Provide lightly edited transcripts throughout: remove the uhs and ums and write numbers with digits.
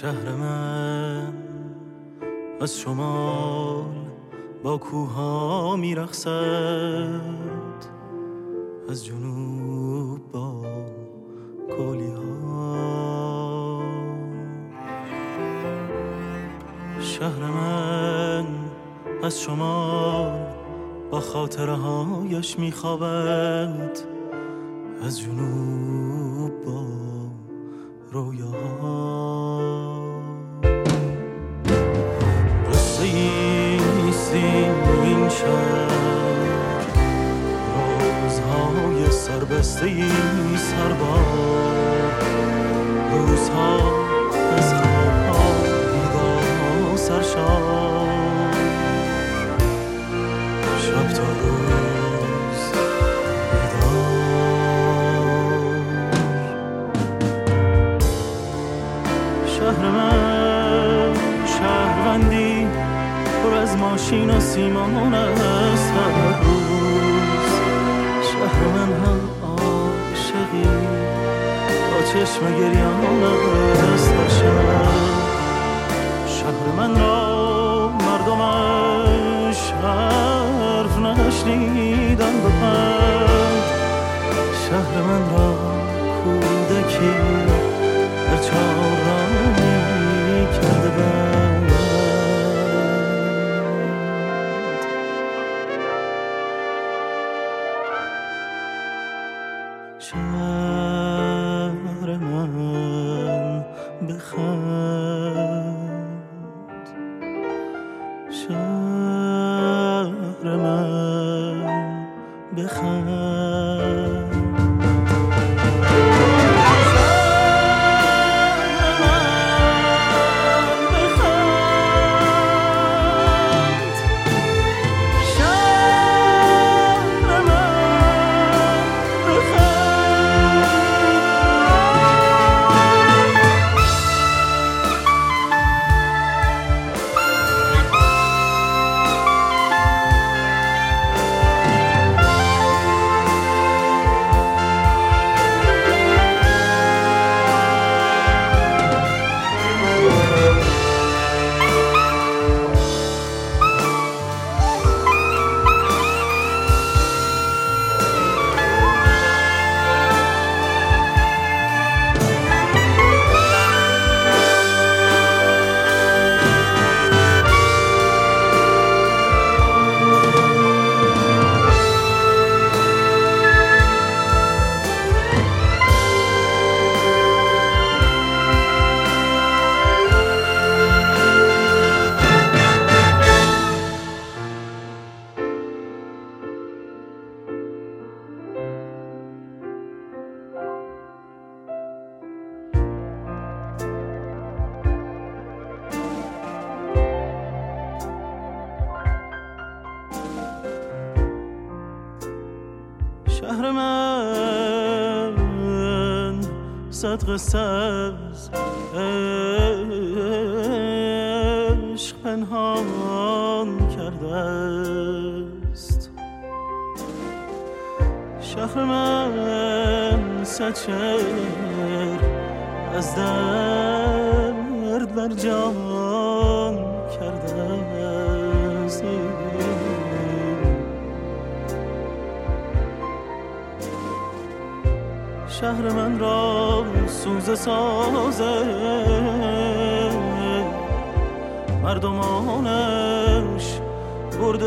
شهر من از شمال با کوها میرقصد، از جنوب با کولی ها. شهر من از شمال با خاطره هایش میخوابد، از جنوب با رویاها. قصه ایست این شهر، رازهای سربسته ای سربار، روزها از خوابها بیدار سرشار، شب تا روز بیدار. شهر من شهروندی پر از ماشین و سیمان است هر روز. شهر من هم عاشقی با چشم گریان است هر شب. شهر من را مردمش حرف نشنیدن به پند، شهر من را کودکی در چهارراهی کرده بند. شهر من بخند، شهر من بخند. شهر من صد قصه از عشق پنهان کرده است. شهر من صد شعر از درد بر جان کرده است. شهر من را سوز سازه مردمانش برده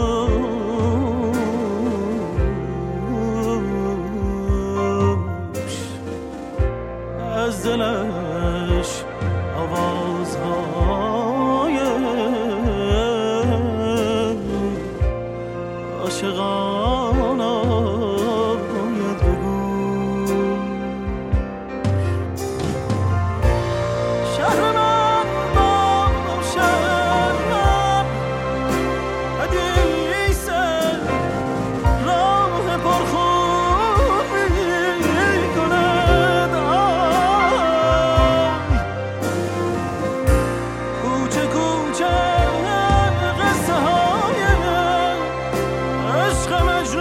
هوش، از دلش آوازهای عاشقان آید بگو. شهر من با شهرم حدیث راه پرخون می کند. کوچه کوچه قصه های عشق مجنون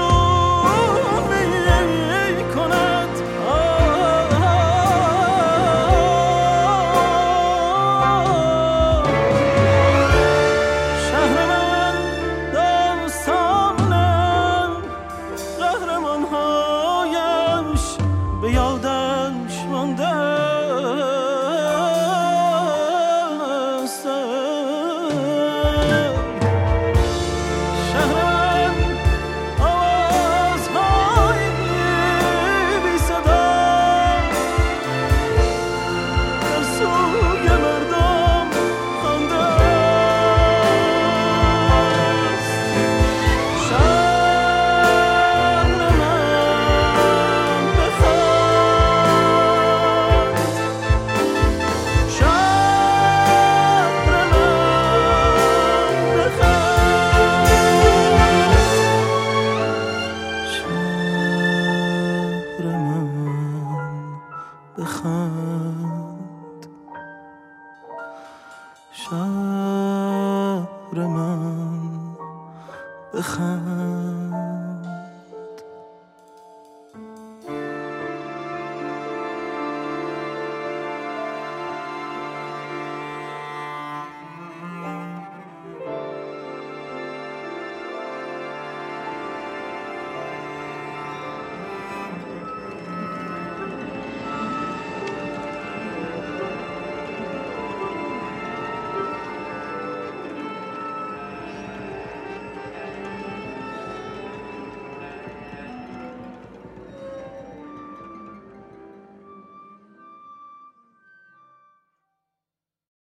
بخند.